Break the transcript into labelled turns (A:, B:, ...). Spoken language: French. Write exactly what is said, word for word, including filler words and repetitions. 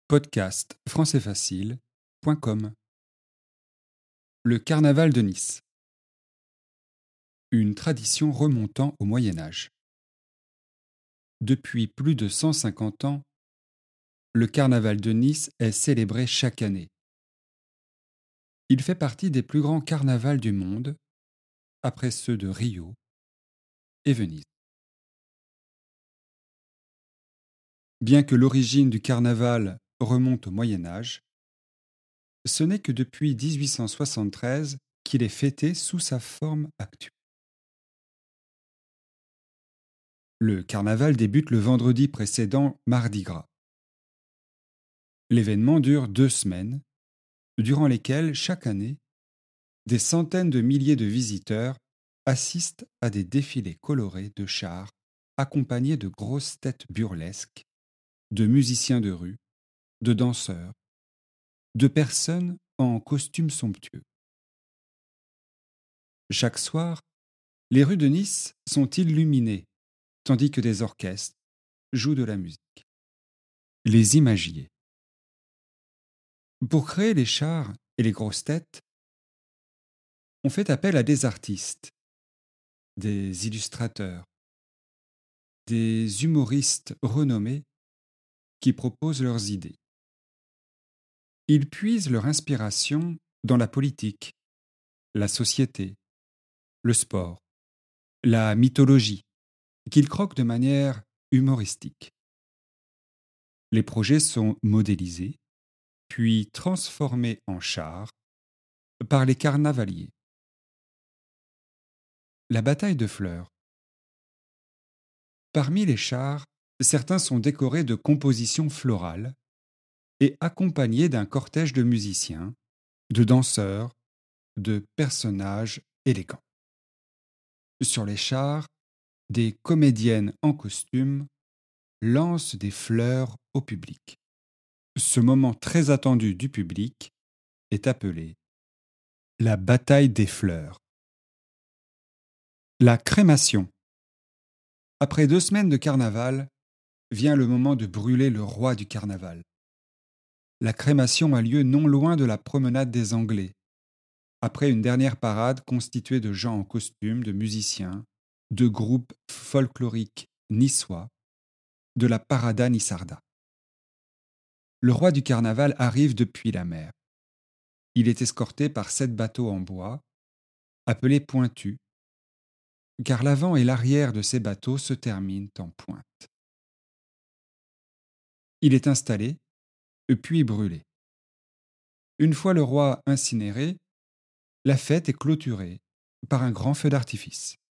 A: podcast français facile point com. Le carnaval de Nice. Une tradition remontant au Moyen Âge. Depuis plus de cent cinquante ans, le carnaval de Nice est célébré chaque année. Il fait partie des plus grands carnavals du monde, après ceux de Rio et Venise. Bien que l'origine du carnaval remonte au Moyen Âge, ce n'est que depuis dix-huit cent soixante-treize qu'il est fêté sous sa forme actuelle. Le carnaval débute le vendredi précédent Mardi Gras. L'événement dure deux semaines, durant lesquelles, chaque année, des centaines de milliers de visiteurs assistent à des défilés colorés de chars accompagnés de grosses têtes burlesques, de musiciens de rue, de danseurs, de personnes en costumes somptueux. Chaque soir, les rues de Nice sont illuminées, tandis que des orchestres jouent de la musique. Les imagiers. Pour créer les chars et les grosses têtes, on fait appel à des artistes, des illustrateurs, des humoristes renommés qui proposent leurs idées. Ils puisent leur inspiration dans la politique, la société, le sport, la mythologie, qu'ils croquent de manière humoristique. Les projets sont modélisés, puis transformés en chars par les carnavaliers. La bataille de fleurs. Parmi les chars, certains sont décorés de compositions florales et accompagnés d'un cortège de musiciens, de danseurs, de personnages élégants. Sur les chars, des comédiennes en costume lancent des fleurs au public. Ce moment très attendu du public est appelé la bataille des fleurs. La crémation. Après deux semaines de carnaval, vient le moment de brûler le roi du carnaval. La crémation a lieu non loin de la promenade des Anglais, après une dernière parade constituée de gens en costume, de musiciens, de groupes folkloriques niçois, de la Parada Nissarda. Le roi du carnaval arrive depuis la mer. Il est escorté par sept bateaux en bois, appelés pointus, car l'avant et l'arrière de ces bateaux se terminent en pointe. Il est installé, puis brûlé. Une fois le roi incinéré, la fête est clôturée par un grand feu d'artifice.